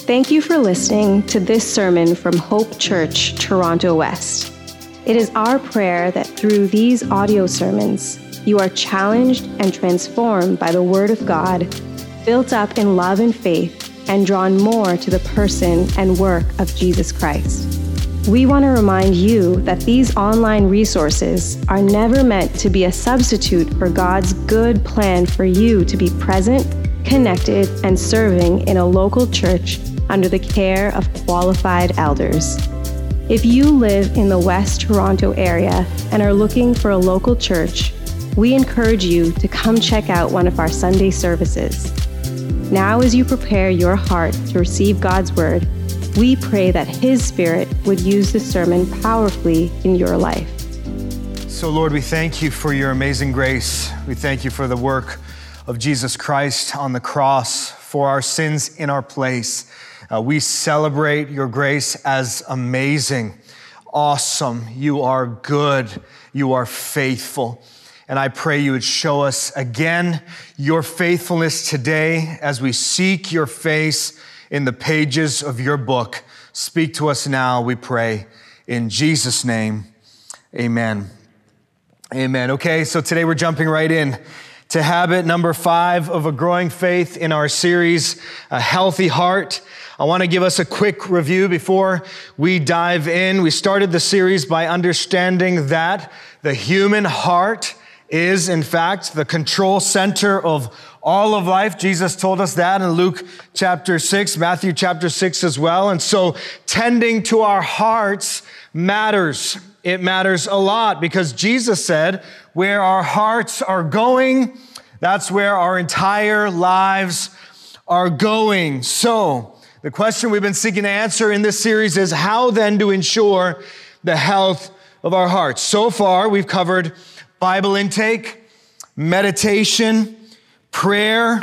Thank you for listening to this sermon from Hope Church, Toronto West. It is our prayer that through these audio sermons, you are challenged and transformed by the Word of God, built up in love and faith, and drawn more to the person and work of Jesus Christ. We want to remind you that these online resources are never meant to be a substitute for God's good plan for you to be present, connected, and serving in a local church under the care of qualified elders. If you live in the West Toronto area and are looking for a local church, we encourage you to come check out one of our Sunday services. Now, as you prepare your heart to receive God's Word, we pray that His Spirit would use this sermon powerfully in your life. So, Lord, we thank you for your amazing grace. We thank you for the work of Jesus Christ on the cross for our sins in our place. We celebrate your grace as amazing, awesome. You are good. You are faithful. And I pray you would show us again your faithfulness today as we seek your face in the pages of your book. Speak to us now, we pray. In Jesus' name, amen. Amen. Okay, so today we're jumping right in to habit number 5 of a growing faith in our series, A Healthy Heart. I want to give us a quick review before we dive in. We started the series by understanding that the human heart is, in fact, the control center of all of life. Jesus told us that in Luke chapter 6, Matthew chapter 6 as well. And so tending to our hearts matters. It matters a lot because Jesus said, where our hearts are going, that's where our entire lives are going. So the question we've been seeking to answer in this series is how then to ensure the health of our hearts. So far, we've covered Bible intake, meditation, prayer,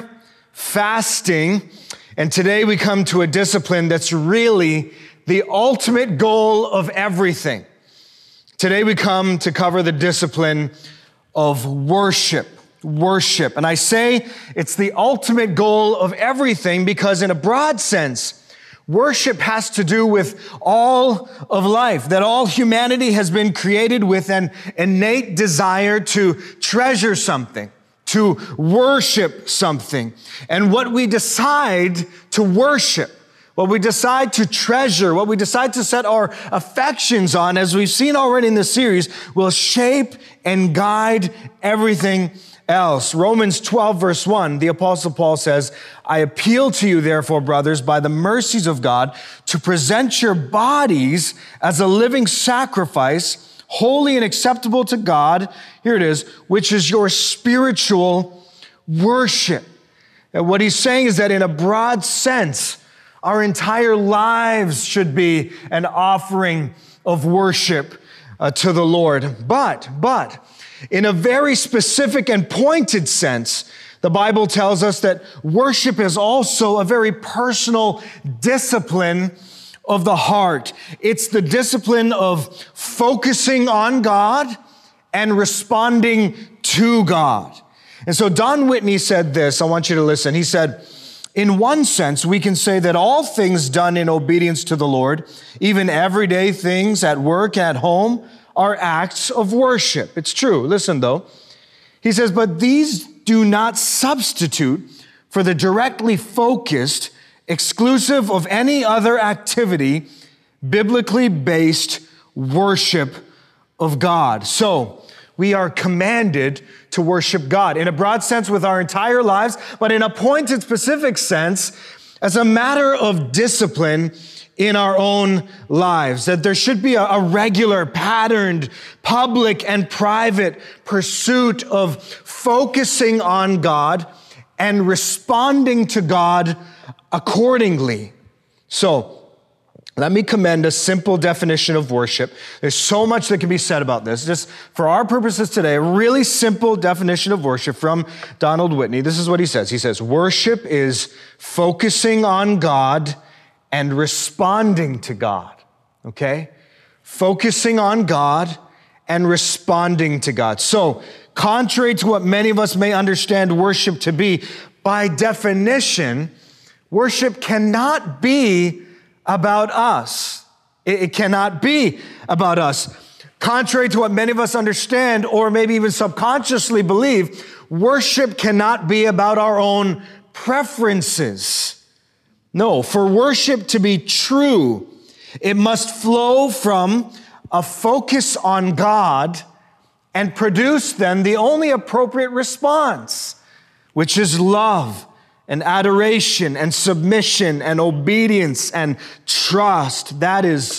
fasting, and today we come to a discipline that's really the ultimate goal of everything. Today we come to cover the discipline of worship. Worship. And I say it's the ultimate goal of everything because in a broad sense, worship has to do with all of life, that all humanity has been created with an innate desire to treasure something, to worship something. And what we decide to worship, what we decide to treasure, what we decide to set our affections on, as we've seen already in this series, will shape and guide everything else. Romans 12 verse 1, the Apostle Paul says, I appeal to you, therefore, brothers, by the mercies of God, to present your bodies as a living sacrifice, holy and acceptable to God, here it is, which is your spiritual worship. And what he's saying is that in a broad sense, our entire lives should be an offering of worship to the Lord. But, in a very specific and pointed sense, the Bible tells us that worship is also a very personal discipline of the heart. It's the discipline of focusing on God and responding to God. And so Don Whitney said this, I want you to listen. He said, in one sense, we can say that all things done in obedience to the Lord, even everyday things at work, at home, are acts of worship. It's true. Listen, though. He says, but these do not substitute for the directly focused, exclusive of any other activity, biblically based worship of God. So we are commanded to worship God in a broad sense with our entire lives, but in a pointed specific sense as a matter of discipline in our own lives, that there should be a regular, patterned, public and private pursuit of focusing on God and responding to God accordingly. So, let me commend a simple definition of worship. There's so much that can be said about this. Just for our purposes today, a really simple definition of worship from Donald Whitney. This is what he says. He says, worship is focusing on God and responding to God, okay? Focusing on God and responding to God. So, contrary to what many of us may understand worship to be, by definition, worship cannot be about us. It cannot be about us. Contrary to what many of us understand, or maybe even subconsciously believe, worship cannot be about our own preferences. No, for worship to be true, it must flow from a focus on God and produce then the only appropriate response, which is love and adoration and submission and obedience and trust. That is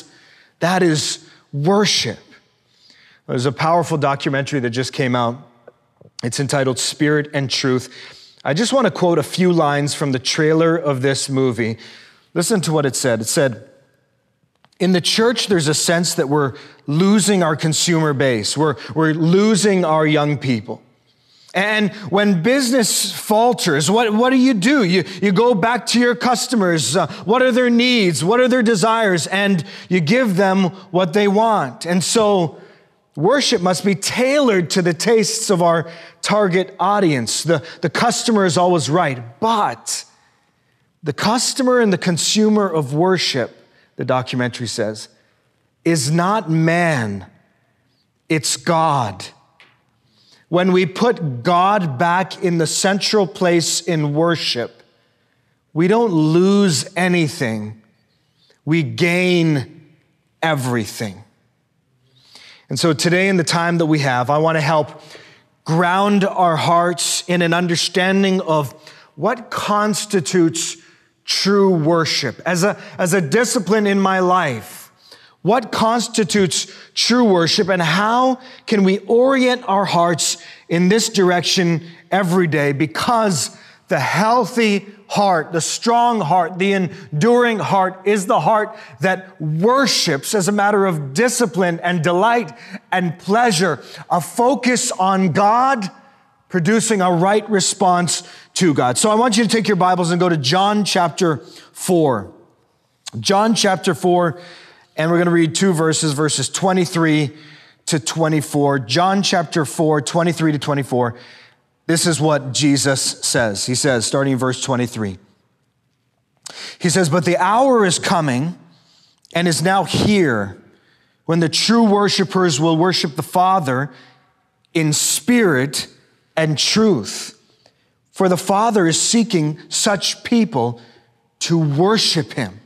worship. There's a powerful documentary that just came out. It's entitled Spirit and Truth. I just want to quote a few lines from the trailer of this movie. Listen to what it said. It said, in the church, there's a sense that we're losing our consumer base. We're losing our young people. And when business falters, what do? You go back to your customers. What are their needs? What are their desires? And you give them what they want. And so worship must be tailored to the tastes of our target audience. The customer is always right. But the customer and the consumer of worship, the documentary says, is not man, it's God. When we put God back in the central place in worship, we don't lose anything, we gain everything. And so today, in the time that we have, I want to help ground our hearts in an understanding of what constitutes true worship. As a discipline in my life, what constitutes true worship, and how can we orient our hearts in this direction every day? Because the healthy heart, the strong heart, the enduring heart is the heart that worships as a matter of discipline and delight and pleasure, a focus on God, producing a right response to God. So I want you to take your Bibles and go to John chapter 4. John chapter 4, and we're going to read two verses 23 to 24. John chapter 4, 23 to 24. This is what Jesus says. He says, starting in verse 23. He says, but the hour is coming and is now here when the true worshipers will worship the Father in spirit and truth. For the Father is seeking such people to worship him.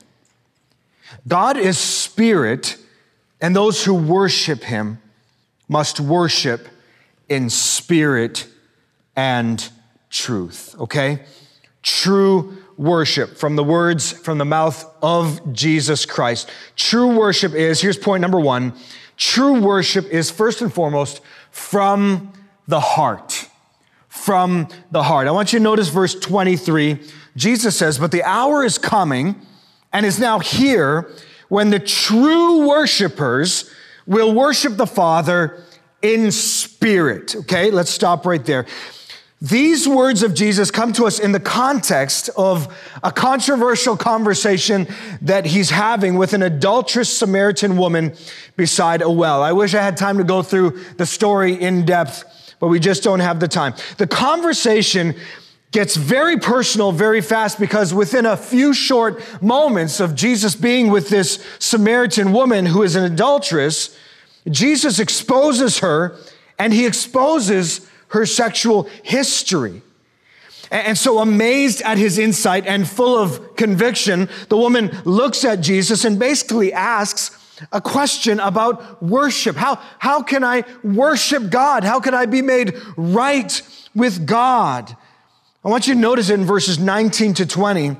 God is spirit, and those who worship him must worship in spirit and truth, okay? True worship, from the words from the mouth of Jesus Christ. True worship is, here's point number one, true worship is first and foremost from the heart. From the heart. I want you to notice verse 23. Jesus says, but the hour is coming and is now here when the true worshipers will worship the Father in spirit. Okay, let's stop right there. These words of Jesus come to us in the context of a controversial conversation that he's having with an adulterous Samaritan woman beside a well. I wish I had time to go through the story in depth, but we just don't have the time. The conversation gets very personal very fast because within a few short moments of Jesus being with this Samaritan woman who is an adulteress, Jesus exposes her, and he exposes her sexual history. And so amazed at his insight and full of conviction, the woman looks at Jesus and basically asks a question about worship. How can I worship God? How can I be made right with God? I want you to notice it in verses 19 to 20.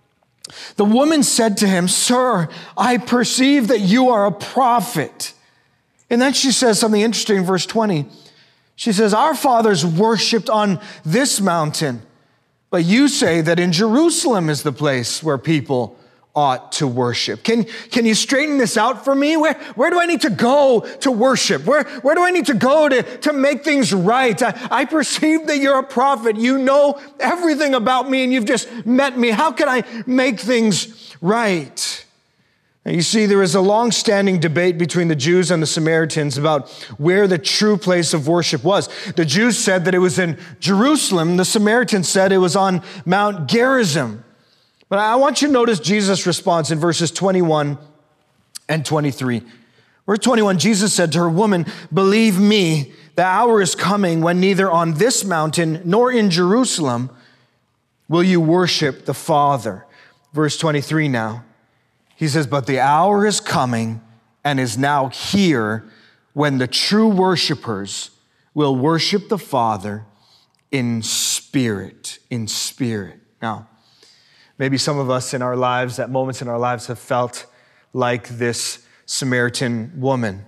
The woman said to him, "Sir, I perceive that you are a prophet." And then she says something interesting in verse 20. She says, "Our fathers worshiped on this mountain, but you say that in Jerusalem is the place where people ought to worship." Can you straighten this out for me? Where do I need to go to worship? Where do I need to go to make things right? I perceive that you're a prophet. You know everything about me and you've just met me. How can I make things right? Now, you see, there is a long-standing debate between the Jews and the Samaritans about where the true place of worship was. The Jews said that it was in Jerusalem. The Samaritans said it was on Mount Gerizim. But I want you to notice Jesus' response in verses 21 and 23. Verse 21, Jesus said to her, "Woman, believe me, the hour is coming when neither on this mountain nor in Jerusalem will you worship the Father." Verse 23 now, he says, "But the hour is coming and is now here when the true worshipers will worship the Father in spirit." In spirit. Now, maybe some of us in our lives, at moments in our lives, have felt like this Samaritan woman,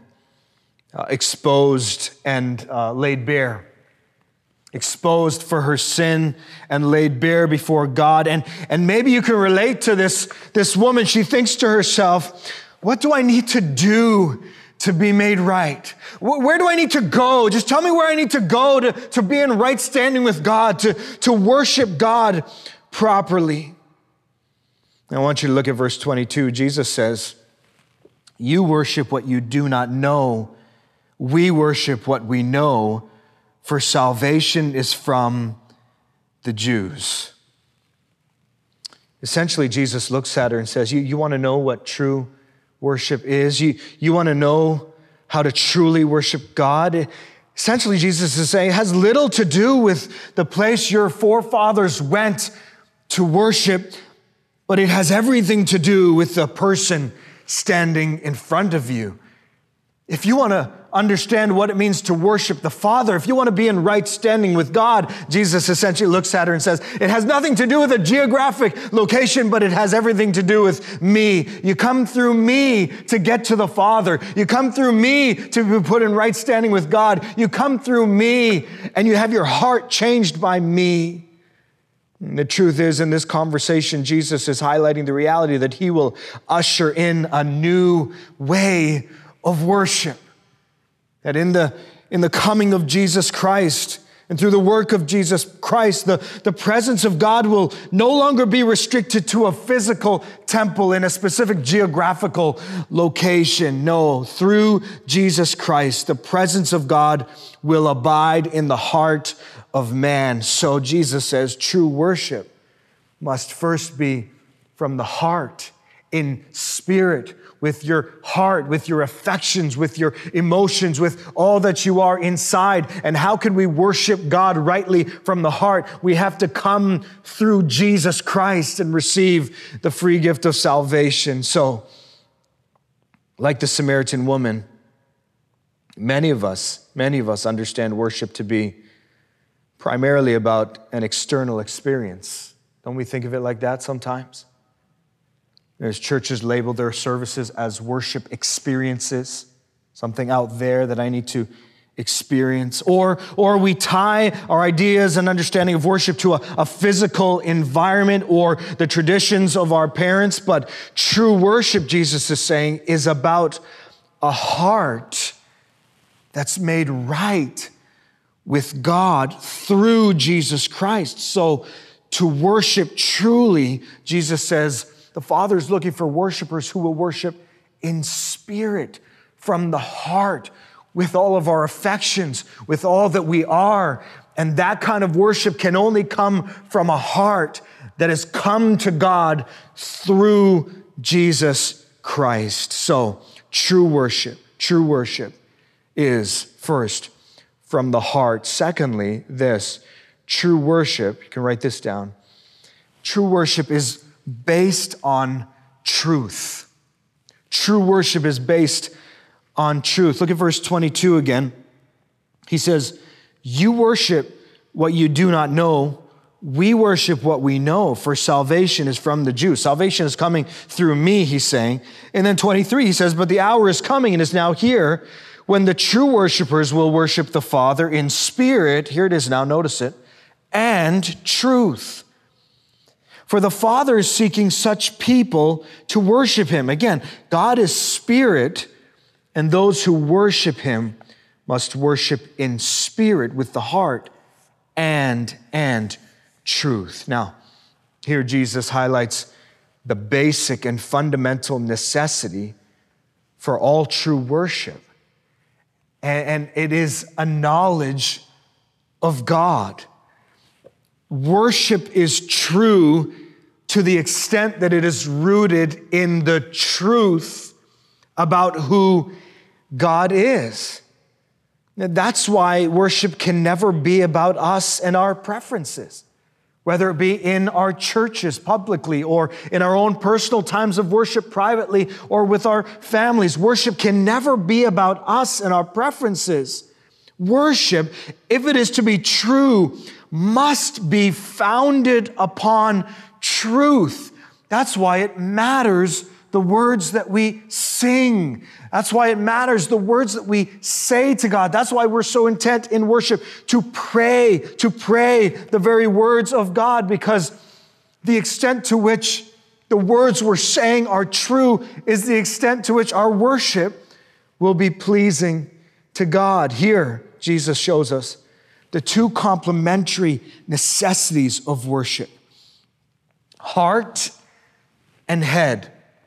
exposed and laid bare. Exposed for her sin and laid bare before God. And maybe you can relate to this woman. She thinks to herself, what do I need to do to be made right? Where do I need to go? Just tell me where I need to go to be in right standing with God, to worship God properly. I want you to look at verse 22. Jesus says, "You worship what you do not know. We worship what we know, for salvation is from the Jews." Essentially, Jesus looks at her and says, you want to know what true worship is? You want to know how to truly worship God? Essentially, Jesus is saying it has little to do with the place your forefathers went to worship, but it has everything to do with the person standing in front of you. If you want to understand what it means to worship the Father, if you want to be in right standing with God, Jesus essentially looks at her and says, it has nothing to do with a geographic location, but it has everything to do with me. You come through me to get to the Father. You come through me to be put in right standing with God. You come through me and you have your heart changed by me. And the truth is, in this conversation, Jesus is highlighting the reality that he will usher in a new way of worship. That in the coming of Jesus Christ and through the work of Jesus Christ, the presence of God will no longer be restricted to a physical temple in a specific geographical location. No, through Jesus Christ, the presence of God will abide in the heart of man. So Jesus says true worship must first be from the heart, in spirit, with your heart, with your affections, with your emotions, with all that you are inside. And how can we worship God rightly from the heart? We have to come through Jesus Christ and receive the free gift of salvation. So, like the Samaritan woman, many of us understand worship to be primarily about an external experience. Don't we think of it like that sometimes? There's churches label their services as worship experiences, something out there that I need to experience. Or we tie our ideas and understanding of worship to a physical environment or the traditions of our parents. But true worship, Jesus is saying, is about a heart that's made right with God through Jesus Christ. So to worship truly, Jesus says, the Father is looking for worshipers who will worship in spirit, from the heart, with all of our affections, with all that we are. And that kind of worship can only come from a heart that has come to God through Jesus Christ. So true worship is first from the heart. Secondly, true worship, you can write this down. True worship is based on truth. True worship is based on truth. Look at verse 22 again. He says, you worship what you do not know. We worship what we know, for salvation is from the Jews. Salvation is coming through me, he's saying. And then 23, he says, but the hour is coming and is now here when the true worshipers will worship the Father in spirit, here it is now, notice it, and truth. For the Father is seeking such people to worship him. Again, God is spirit, and those who worship him must worship in spirit with the heart and truth. Now, here Jesus highlights the basic and fundamental necessity for all true worship. And it is a knowledge of God. Worship is true to the extent that it is rooted in the truth about who God is. That's why worship can never be about us and our preferences, whether it be in our churches publicly or in our own personal times of worship privately or with our families. Worship can never be about us and our preferences. Worship, if it is to be true, must be founded upon truth. That's why it matters the words that we sing. That's why it matters the words that we say to God. That's why we're so intent in worship to pray the very words of God, because the extent to which the words we're saying are true is the extent to which our worship will be pleasing to God. Here, Jesus shows us the two complementary necessities of worship: heart and head,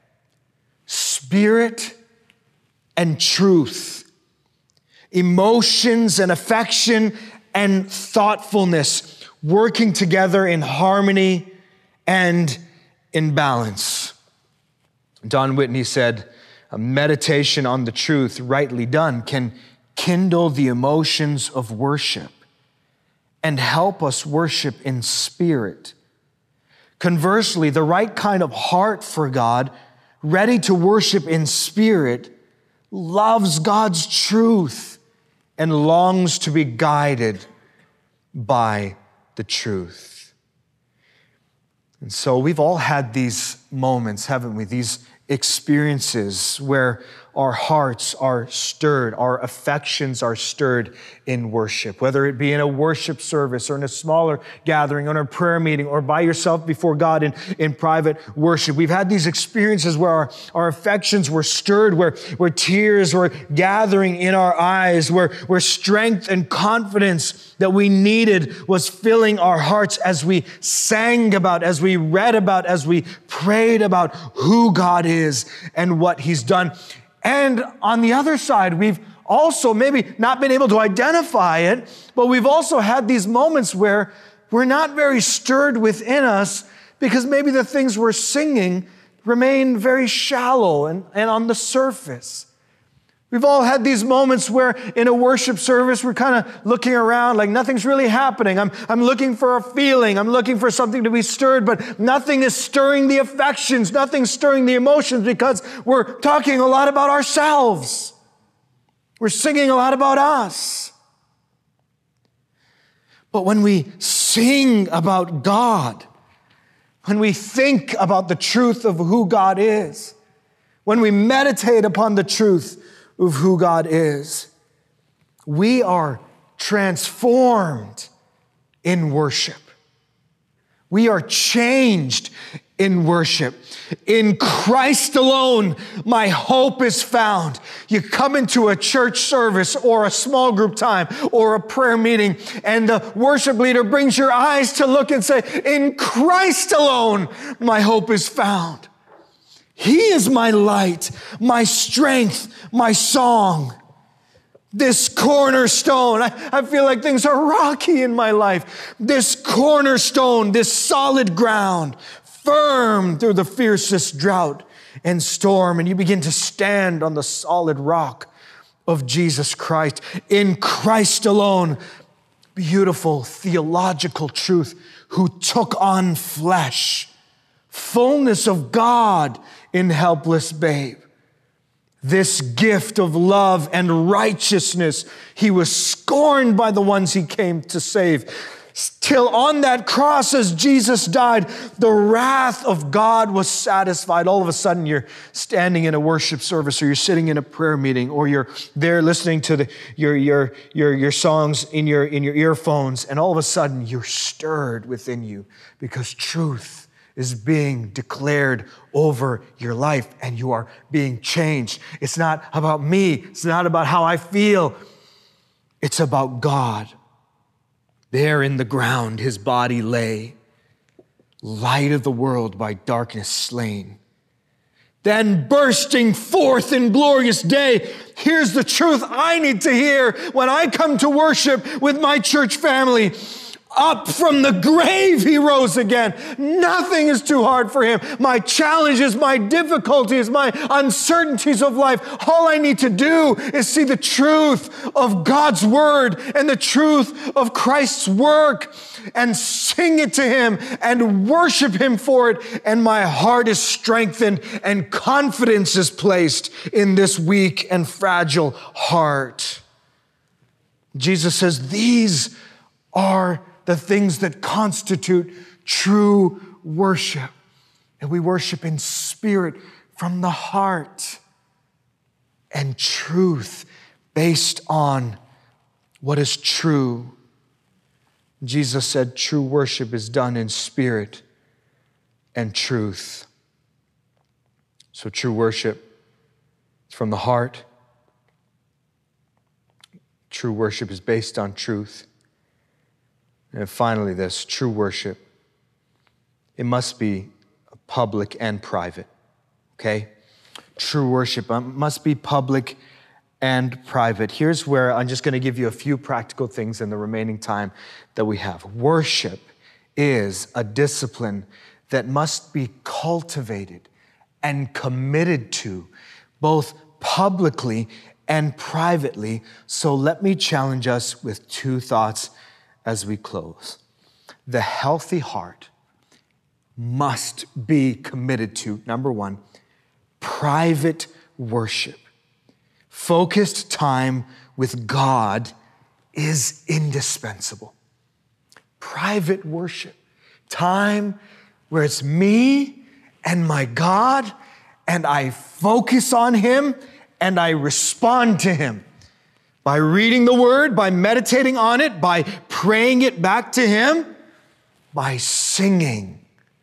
spirit and truth, emotions and affection and thoughtfulness working together in harmony and in balance. Don Whitney said, "A meditation on the truth rightly done can kindle the emotions of worship and help us worship in spirit. Conversely, the right kind of heart for God, ready to worship in spirit, loves God's truth and longs to be guided by the truth." And so we've all had these moments, haven't we? These experiences where our hearts are stirred, our affections are stirred in worship, whether it be in a worship service or in a smaller gathering or in a prayer meeting or by yourself before God in private worship. We've had these experiences where our affections were stirred, where tears were gathering in our eyes, where strength and confidence that we needed was filling our hearts as we sang about, as we read about, as we prayed about who God is and what He's done. And on the other side, we've also maybe not been able to identify it, but we've also had these moments where we're not very stirred within us because maybe the things we're singing remain very shallow and on the surface. We've all had these moments where in a worship service, we're kind of looking around like nothing's really happening. I'm looking for a feeling. I'm looking for something to be stirred, but nothing is stirring the affections. Nothing's stirring the emotions because we're talking a lot about ourselves. We're singing a lot about us. But when we sing about God, when we think about the truth of who God is, when we meditate upon the truth of who God is, we are transformed in worship. We are changed in worship. In Christ alone, my hope is found. You come into a church service or a small group time or a prayer meeting, and the worship leader brings your eyes to look and say, in Christ alone, my hope is found. He is my light, my strength, my song. This cornerstone, I feel like things are rocky in my life. This cornerstone, this solid ground, firm through the fiercest drought and storm. And you begin to stand on the solid rock of Jesus Christ. In Christ alone, beautiful theological truth, who took on flesh, fullness of God in helpless babe. This gift of love and righteousness, He was scorned by the ones He came to save. Till on that cross as Jesus died, the wrath of God was satisfied. All of a sudden you're standing in a worship service, or you're sitting in a prayer meeting, or you're there listening to your songs in your earphones, and all of a sudden you're stirred within you because truth is being declared over your life and you are being changed. It's not about me. It's not about how I feel. It's about God. There in the ground His body lay, light of the world by darkness slain. Then bursting forth in glorious day, here's the truth I need to hear when I come to worship with my church family. Up from the grave, he rose again. Nothing is too hard for him. My challenges, my difficulties, my uncertainties of life, all I need to do is see the truth of God's word and the truth of Christ's work and sing it to him and worship him for it. And my heart is strengthened and confidence is placed in this weak and fragile heart. Jesus says, these are the things that constitute true worship. And we worship in spirit from the heart and truth based on what is true. Jesus said true worship is done in spirit and truth. So true worship is from the heart. True worship is based on truth. And finally this, true worship, it must be public and private, okay? True worship must be public and private. Here's where I'm just going to give you a few practical things in the remaining time that we have. Worship is a discipline that must be cultivated and committed to, both publicly and privately. So let me challenge us with two thoughts as we close. The healthy heart must be committed to, number one, private worship. Focused time with God is indispensable. Private worship, time where it's me and my God, and I focus on him and I respond to him. By reading the word, by meditating on it, by praying it back to him, by singing.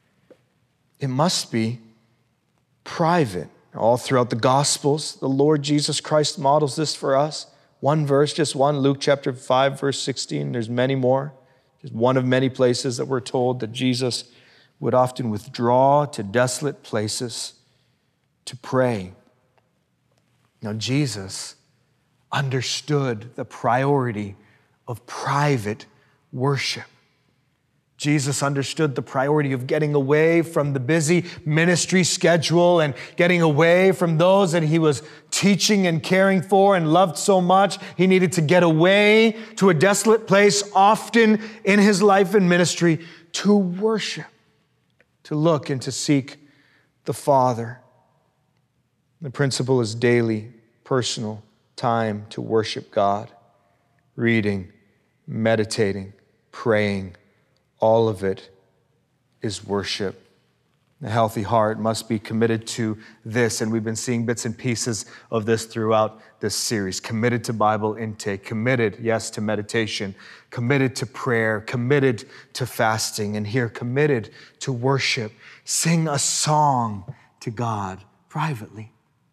It must be private. All throughout the Gospels, the Lord Jesus Christ models this for us. One verse, just one, Luke chapter 5, verse 16. There's many more. Just one of many places that we're told that Jesus would often withdraw to desolate places to pray. Now, Jesus understood the priority of private worship. Jesus understood the priority of getting away from the busy ministry schedule and getting away from those that he was teaching and caring for and loved so much. He needed to get away to a desolate place often in his life and ministry to worship, to look and to seek the Father. The principle is daily, personal time to worship God, reading, meditating, praying. All of it is worship. A healthy heart must be committed to this, and we've been seeing bits and pieces of this throughout this series. Committed to Bible intake, committed, yes, to meditation, committed to prayer, committed to fasting, and here, committed to worship. Sing a song to God privately,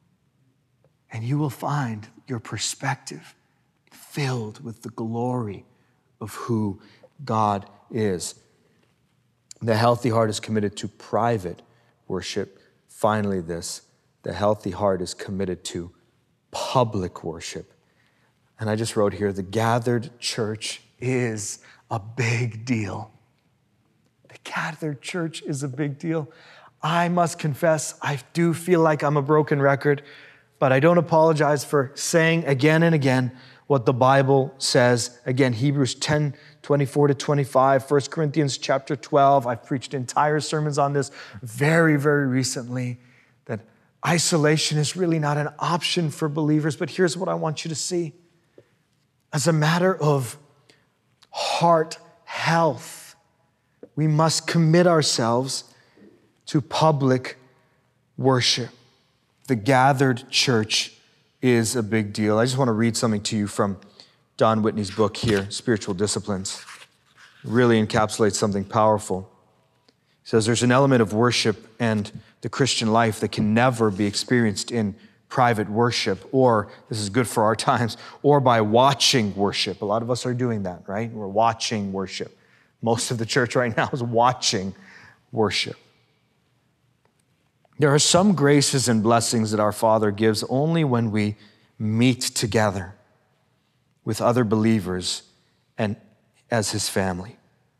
and you will find your perspective filled with the glory of who God is. The healthy heart is committed to private worship. Finally, this, the healthy heart is committed to public worship. And I just wrote here, the gathered church is a big deal. The gathered church is a big deal. I must confess, I do feel like I'm a broken record, but I don't apologize for saying again and again what the Bible says. Again, Hebrews 10, 24 to 25, 1 Corinthians chapter 12. I've preached entire sermons on this very, very recently, that isolation is really not an option for believers. But here's what I want you to see. As a matter of heart health, we must commit ourselves to public worship. The gathered church is a big deal. I just want to read something to you from Don Whitney's book here, Spiritual Disciplines. It really encapsulates something powerful. He says there's an element of worship and the Christian life that can never be experienced in private worship, or, this is good for our times, or by watching worship. A lot of us are doing that, right? We're watching worship. Most of the church right now is watching worship. There are some graces and blessings that our Father gives only when we meet together with other believers and as his family.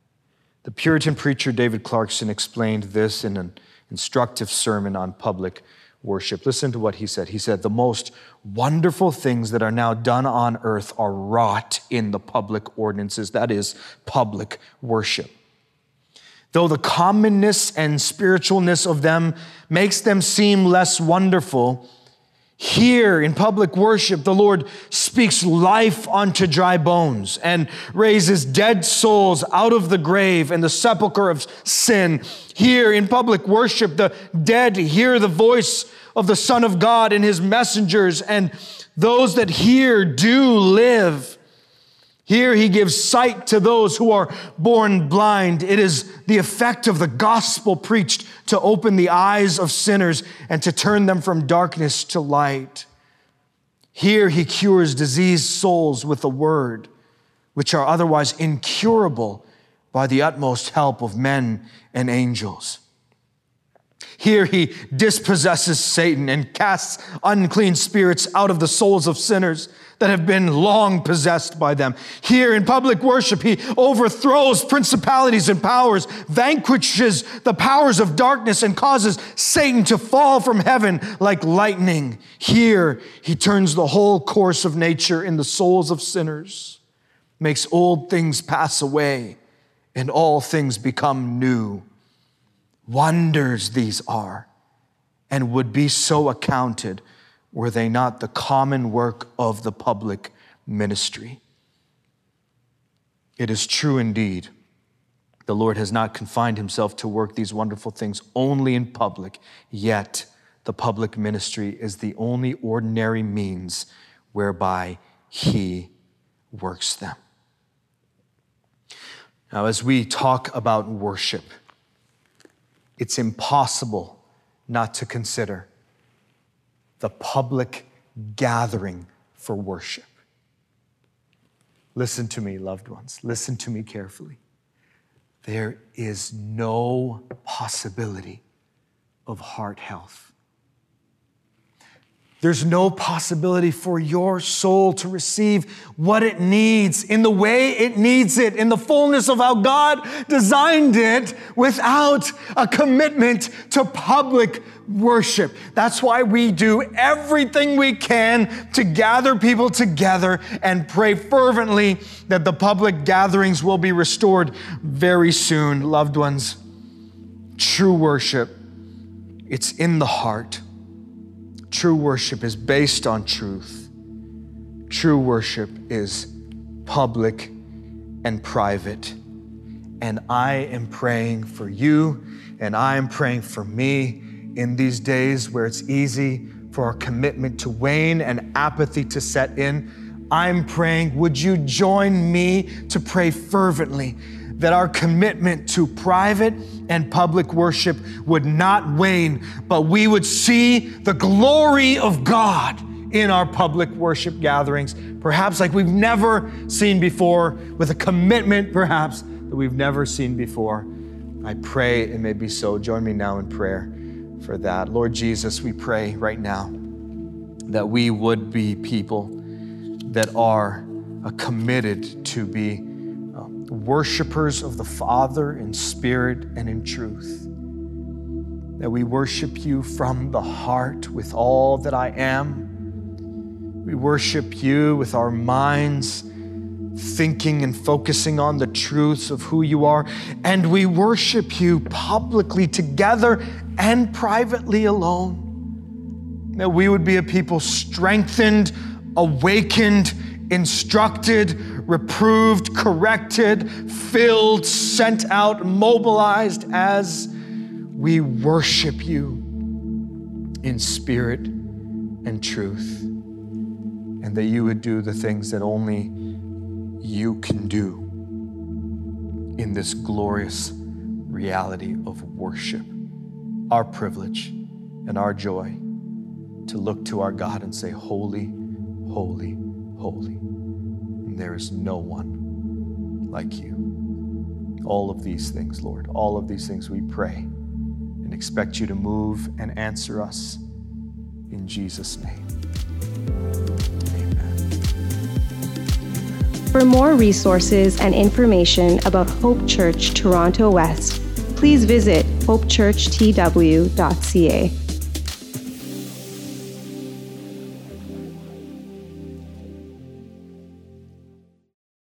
The Puritan preacher David Clarkson explained this in an instructive sermon on public worship. Listen to what he said. He said, "The most wonderful things that are now done on earth are wrought in the public ordinances," that is, public worship. "Though the commonness and spiritualness of them makes them seem less wonderful, here in public worship, the Lord speaks life onto dry bones and raises dead souls out of the grave and the sepulcher of sin. Here in public worship, the dead hear the voice of the Son of God and his messengers, and those that hear do live. Here he gives sight to those who are born blind. It is the effect of the gospel preached to open the eyes of sinners and to turn them from darkness to light. Here he cures diseased souls with the word, which are otherwise incurable by the utmost help of men and angels. Here he dispossesses Satan and casts unclean spirits out of the souls of sinners that have been long possessed by them. Here in public worship, he overthrows principalities and powers, vanquishes the powers of darkness, and causes Satan to fall from heaven like lightning. Here he turns the whole course of nature in the souls of sinners, makes old things pass away, and all things become new. Wonders these are, and would be so accounted were they not the common work of the public ministry. It is true indeed, the Lord has not confined himself to work these wonderful things only in public, yet the public ministry is the only ordinary means whereby he works them. Now, as we talk about worship, it's impossible not to consider the public gathering for worship. Listen to me, loved ones. Listen to me carefully. There is no possibility of heart health. There's no possibility for your soul to receive what it needs in the way it needs it, in the fullness of how God designed it, without a commitment to public worship. That's why we do everything we can to gather people together and pray fervently that the public gatherings will be restored very soon. Loved ones, true worship, it's in the heart. True worship is based on truth. True worship is public and private. And I am praying for you, and I am praying for me in these days where it's easy for our commitment to wane and apathy to set in. I'm praying, would you join me to pray fervently that our commitment to private and public worship would not wane, but we would see the glory of God in our public worship gatherings, perhaps like we've never seen before, with a commitment perhaps that we've never seen before. I pray it may be so. Join me now in prayer for that. Lord Jesus, we pray right now that we would be people that are committed to be worshipers of the Father in spirit and in truth. That we worship you from the heart with all that I am. We worship you with our minds, thinking and focusing on the truths of who you are. And we worship you publicly together and privately alone. That we would be a people strengthened, awakened, instructed, reproved, corrected, filled, sent out, mobilized as we worship you in spirit and truth. And that you would do the things that only you can do in this glorious reality of worship. Our privilege and our joy to look to our God and say, holy, holy, holy. And there is no one like you. All of these things, Lord, all of these things we pray and expect you to move and answer us in Jesus' name. Amen. Amen. For more resources and information about Hope Church Toronto West, please visit hopechurchtw.ca.